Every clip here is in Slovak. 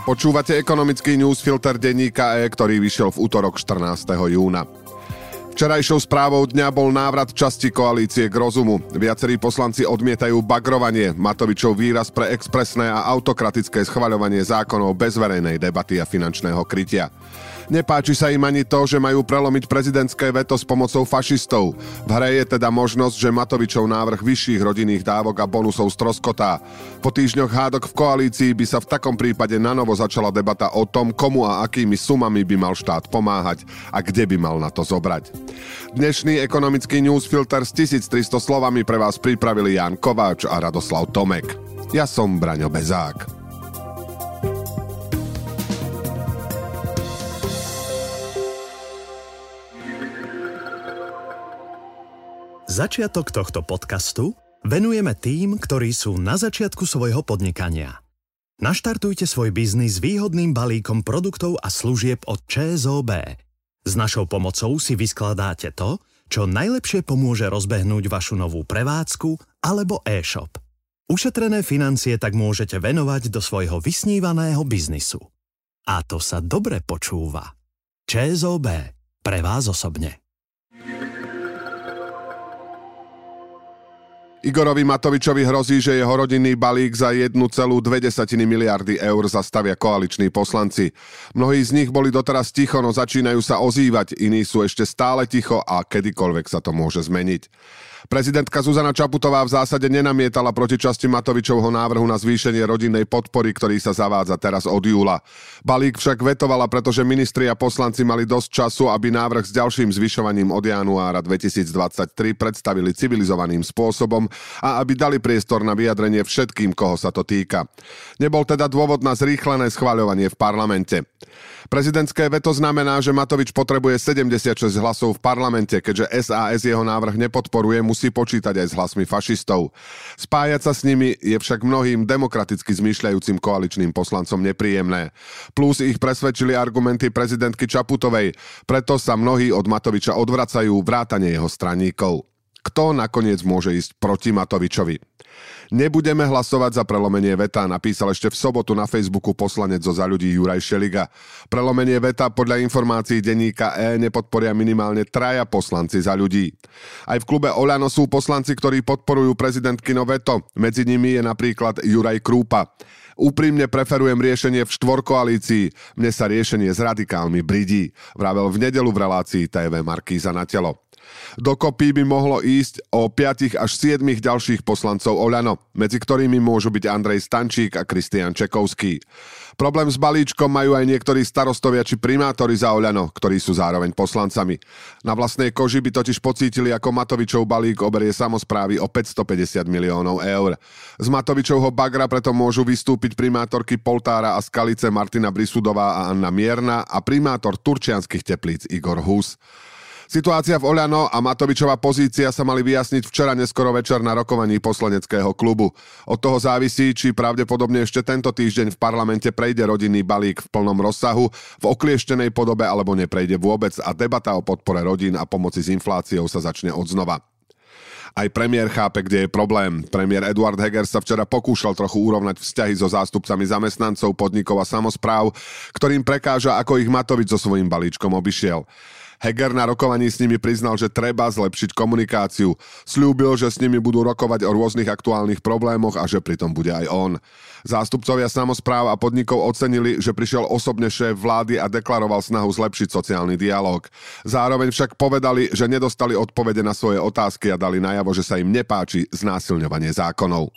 Počúvate ekonomický newsfilter denníka E, ktorý vyšiel v útorok 14. júna. Včerajšou správou dňa bol návrat časti koalície k rozumu. Viacerí poslanci odmietajú bagrovanie, Matovičov výraz pre expresné a autokratické schvaľovanie zákonov bez verejnej debaty a finančného krytia. Nepáči sa im ani to, že majú prelomiť prezidentské veto s pomocou fašistov. V hre je teda možnosť, že Matovičov návrh vyšších rodinných dávok a bonusov stroskotá. Po týždňoch hádok v koalícii by sa v takom prípade nanovo začala debata o tom, komu a akými sumami by mal štát pomáhať a kde by mal na to zobrať. Dnešný ekonomický newsfilter s 1300 slovami pre vás pripravili Ján Kováč a Radoslav Tomek. Ja som Braňo Bezák. Začiatok tohto podcastu venujeme tým, ktorí sú na začiatku svojho podnikania. Naštartujte svoj biznis výhodným balíkom produktov a služieb od ČSOB. S našou pomocou si vyskladáte to, čo najlepšie pomôže rozbehnúť vašu novú prevádzku alebo e-shop. Ušetrené financie tak môžete venovať do svojho vysnívaného biznisu. A to sa dobre počúva. ČSOB. Pre vás osobne. Igorovi Matovičovi hrozí, že jeho rodinný balík za 1,2 miliardy eur zastavia koaliční poslanci. Mnohí z nich boli doteraz ticho, no začínajú sa ozývať, iní sú ešte stále ticho a kedykoľvek sa to môže zmeniť. Prezidentka Zuzana Čaputová v zásade nenamietala proti časti Matovičovho návrhu na zvýšenie rodinnej podpory, ktorý sa zavádza teraz od júla. Balík však vetovala, pretože ministri a poslanci mali dosť času, aby návrh s ďalším zvyšovaním od januára 2023 predstavili civilizovaným spôsobom a aby dali priestor na vyjadrenie všetkým, koho sa to týka. Nebol teda dôvod na zrýchlené schvaľovanie v parlamente. Prezidentské veto znamená, že Matovič potrebuje 76 hlasov v parlamente, keďže SAS jeho návrh nepodporuje, musí počítať aj s hlasmi fašistov. Spájať sa s nimi je však mnohým demokraticky zmýšľajúcim koaličným poslancom nepríjemné. Plus ich presvedčili argumenty prezidentky Čaputovej, preto sa mnohí od Matoviča odvracajú vrátane jeho straníkov. Kto nakoniec môže ísť proti Matovičovi? Nebudeme hlasovať za prelomenie veta, napísal ešte v sobotu na Facebooku poslanec zo Za ľudí Juraj Šeliga. Prelomenie veta podľa informácií denníka E nepodporia minimálne 3 poslanci Za ľudí. Aj v klube Oľano sú poslanci, ktorí podporujú prezidentkino veto. Medzi nimi je napríklad Juraj Krúpa. Úprimne preferujem riešenie v štvorkoalícii. Mne sa riešenie s radikálmi bridí, vravel v nedeľu v relácii TV Markíza na telo. Dokopy by mohlo ísť o 5 až 7 ďalších poslancov Oľano, medzi ktorými môžu byť Andrej Stančík a Kristián Čekovský. Problém s balíčkom majú aj niektorí starostovia či primátori za Oľano, ktorí sú zároveň poslancami. Na vlastnej koži by totiž pocítili, ako Matovičov balík oberie samosprávy o 550 miliónov eur. Z Matovičovho bagra preto môžu vystúpiť primátorky Poltára a Skalice Martina Brisudová a Anna Mierna a primátor Turčianskych Teplíc Igor Hus. Situácia v Oľano a Matovičová pozícia sa mali vyjasniť včera neskoro večer na rokovaní poslaneckého klubu. Od toho závisí, či pravdepodobne ešte tento týždeň v parlamente prejde rodinný balík v plnom rozsahu, v oklieštenej podobe alebo neprejde vôbec a debata o podpore rodín a pomoci s infláciou sa začne odznova. Aj premiér chápe, kde je problém. Premiér Eduard Heger sa včera pokúšal trochu urovnať vzťahy so zástupcami zamestnancov, podnikov a samospráv, ktorým prekáža, ako ich Matovič so svojím balíčkom obišiel. Heger na rokovaní s nimi priznal, že treba zlepšiť komunikáciu. Sľúbil, že s nimi budú rokovať o rôznych aktuálnych problémoch a že pritom bude aj on. Zástupcovia samospráv a podnikov ocenili, že prišiel osobne šéf vlády a deklaroval snahu zlepšiť sociálny dialóg. Zároveň však povedali, že nedostali odpovede na svoje otázky a dali najavo, že sa im nepáči znásilňovanie zákonov.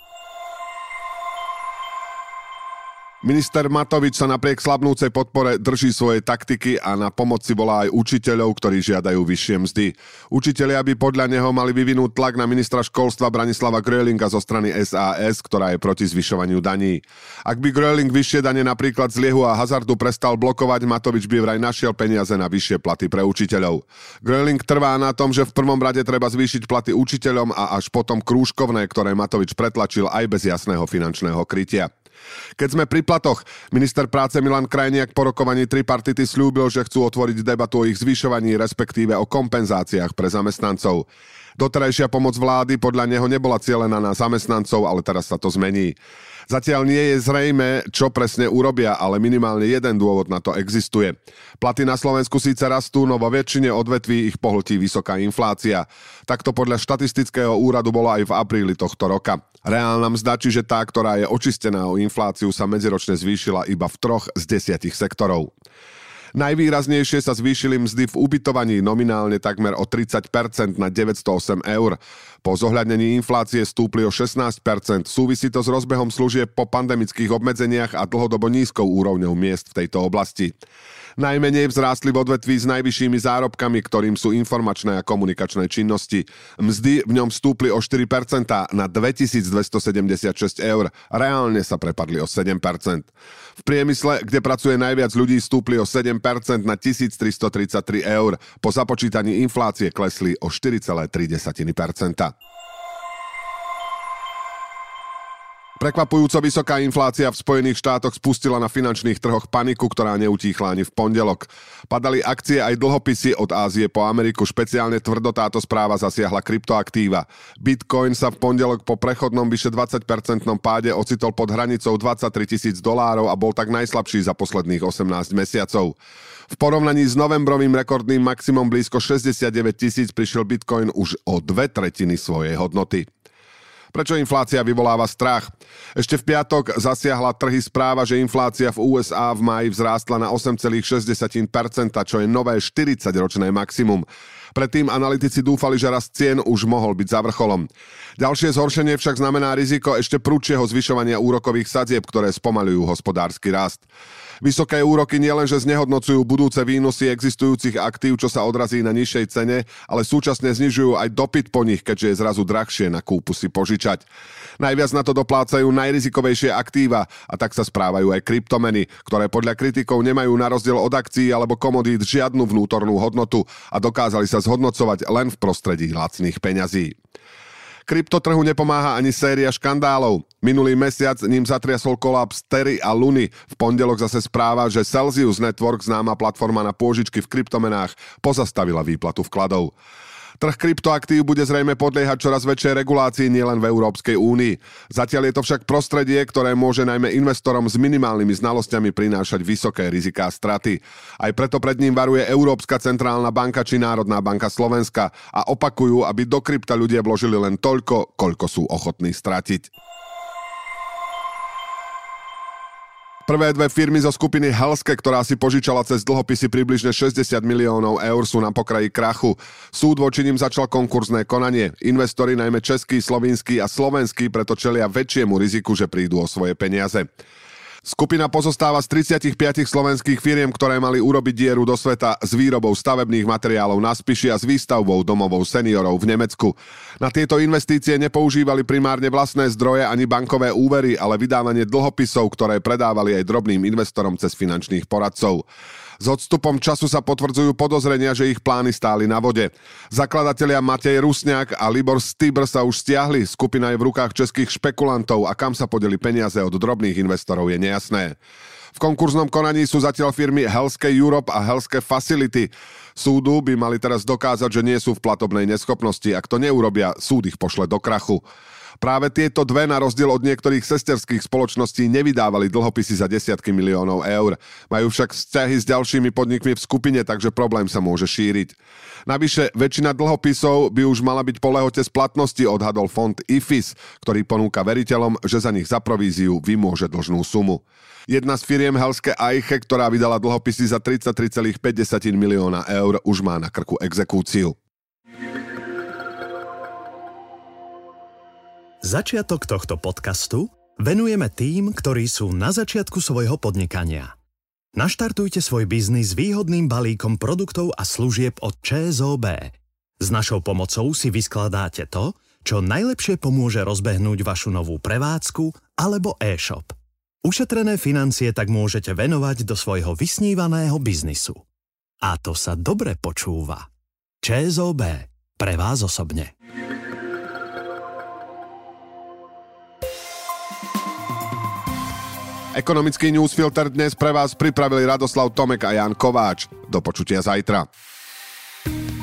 Minister Matovič sa napriek slabnúcej podpore drží svojej taktiky a na pomoc si volá aj učiteľov, ktorí žiadajú vyššie mzdy. Učitelia by podľa neho mali vyvinúť tlak na ministra školstva Branislava Gröhlinga zo strany SAS, ktorá je proti zvyšovaniu daní. Ak by Gröhling vyššie dane napríklad z liehu a hazardu prestal blokovať, Matovič by vraj našiel peniaze na vyššie platy pre učiteľov. Gröhling trvá na tom, že v prvom rade treba zvýšiť platy učiteľom a až potom krúžkovné, ktoré Matovič pretlačil aj bez jasného finančného krytia. Keď sme pri platoch, minister práce Milan Krajniak po rokovaní tripartity sľúbil, že chcú otvoriť debatu o ich zvyšovaní, respektíve o kompenzáciách pre zamestnancov. Doterajšia pomoc vlády podľa neho nebola cielená na zamestnancov, ale teraz sa to zmení. Zatiaľ nie je zrejmé, čo presne urobia, ale minimálne jeden dôvod na to existuje. Platy na Slovensku síce rastú, no vo väčšine odvetví ich pohltí vysoká inflácia. Takto podľa štatistického úradu bolo aj v apríli tohto roka. Reálna mzda, čiže tá, ktorá je očistená o infláciu, sa medziročne zvýšila iba v 3 z 10 sektorov. Najvýraznejšie sa zvýšili mzdy v ubytovaní, nominálne takmer o 30% na 908 eur. Po zohľadnení inflácie stúpli o 16%. Súvisí to s rozbehom služieb po pandemických obmedzeniach a dlhodobo nízkou úrovňou miest v tejto oblasti. Najmenej vzrástli v odvetví s najvyššími zárobkami, ktorým sú informačné a komunikačné činnosti. Mzdy v ňom stúpli o 4% na 2276 eur. Reálne sa prepadli o 7%. V priemysle, kde pracuje najviac ľudí, stúpli o 7% na 1333 eur. Po započítaní inflácie klesli o 4,3%. Prekvapujúco vysoká inflácia v Spojených štátoch spustila na finančných trhoch paniku, ktorá neutíchla ani v pondelok. Padali akcie aj dlhopisy od Ázie po Ameriku, špeciálne tvrdo táto správa zasiahla kryptoaktíva. Bitcoin sa v pondelok po prechodnom vyše 20% páde ocitol pod hranicou $23,000 a bol tak najslabší za posledných 18 mesiacov. V porovnaní s novembrovým rekordným maximum blízko 69,000 prišiel Bitcoin už o 2/3 svojej hodnoty. Prečo inflácia vyvoláva strach? Ešte v piatok zasiahla trhy správa, že inflácia v USA v máji vzrástla na 8,6%, čo je nové 40-ročné maximum. Predtým analytici dúfali, že rast cien už mohol byť za vrcholom. Ďalšie zhoršenie však znamená riziko ešte prudšieho zvyšovania úrokových sadzieb, ktoré spomaľujú hospodársky rast. Vysoké úroky nielenže znehodnocujú budúce výnosy existujúcich aktív, čo sa odrazí na nižšej cene, ale súčasne znižujú aj dopyt po nich, keďže je zrazu drahšie na kúpu si požičať. Najviac na to doplácajú najrizikovejšie aktíva a tak sa správajú aj kryptomeny, ktoré podľa kritikov nemajú na rozdiel od akcií alebo komodít žiadnu vnútornú hodnotu a dokázali sa zhodnocovať len v prostredí lacných peňazí. Kryptotrhu nepomáha ani séria škandálov. Minulý mesiac ním zatriasol kolaps Terry a Luny. V pondelok zase správa, že Celsius Network, známa platforma na pôžičky v kryptomenách, pozastavila výplatu vkladov. Trh kryptoaktív bude zrejme podliehať čoraz väčšej regulácii nielen v Európskej únii. Zatiaľ je to však prostredie, ktoré môže najmä investorom s minimálnymi znalosťami prinášať vysoké riziká straty. Aj preto pred ním varuje Európska centrálna banka či Národná banka Slovenska a opakujú, aby do krypta ľudia vložili len toľko, koľko sú ochotní stratiť. Prvé dve firmy zo skupiny Helske, ktorá si požičala cez dlhopisy približne 60 miliónov eur, sú na pokraji krachu. Súd voči nim začal konkurzné konanie. Investori, najmä český, slovinský a slovenský, preto čelia väčšiemu riziku, že prídu o svoje peniaze. Skupina pozostáva z 35 slovenských firiem, ktoré mali urobiť dieru do sveta s výrobou stavebných materiálov na Spiši a s výstavbou domovov seniorov v Nemecku. Na tieto investície nepoužívali primárne vlastné zdroje ani bankové úvery, ale vydávanie dlhopisov, ktoré predávali aj drobným investorom cez finančných poradcov. S odstupom času sa potvrdzujú podozrenia, že ich plány stáli na vode. Zakladatelia Matej Rusňák a Libor Stibr sa už stiahli, skupina je v rukách českých špekulantov a kam sa podeli peniaze od drobných investorov je nejasné. V konkurznom konaní sú zatiaľ firmy Helske Europe a Helske Facility. Súdu by mali teraz dokázať, že nie sú v platobnej neschopnosti. Ak to neurobia, súd ich pošle do krachu. Práve tieto dve, na rozdiel od niektorých sesterských spoločností, nevydávali dlhopisy za desiatky miliónov eur. Majú však vzťahy s ďalšími podnikmi v skupine, takže problém sa môže šíriť. Navyše, väčšina dlhopisov by už mala byť po lehote splatnosti, odhadol fond IFIS, ktorý ponúka veriteľom, že za nich za províziu vymôže dlžnú sumu. Jedna z firiem Helske Eiche, ktorá vydala dlhopisy za 33,5 milióna eur, už má na krku exekúciu. Začiatok tohto podcastu venujeme tým, ktorí sú na začiatku svojho podnikania. Naštartujte svoj biznis s výhodným balíkom produktov a služieb od ČSOB. S našou pomocou si vyskladáte to, čo najlepšie pomôže rozbehnúť vašu novú prevádzku alebo e-shop. Ušetrené financie tak môžete venovať do svojho vysnívaného biznisu. A to sa dobre počúva. ČSOB. Pre vás osobne. Ekonomický newsfilter dnes pre vás pripravili Radoslav Tomek a Jan Kováč. Do počutia zajtra.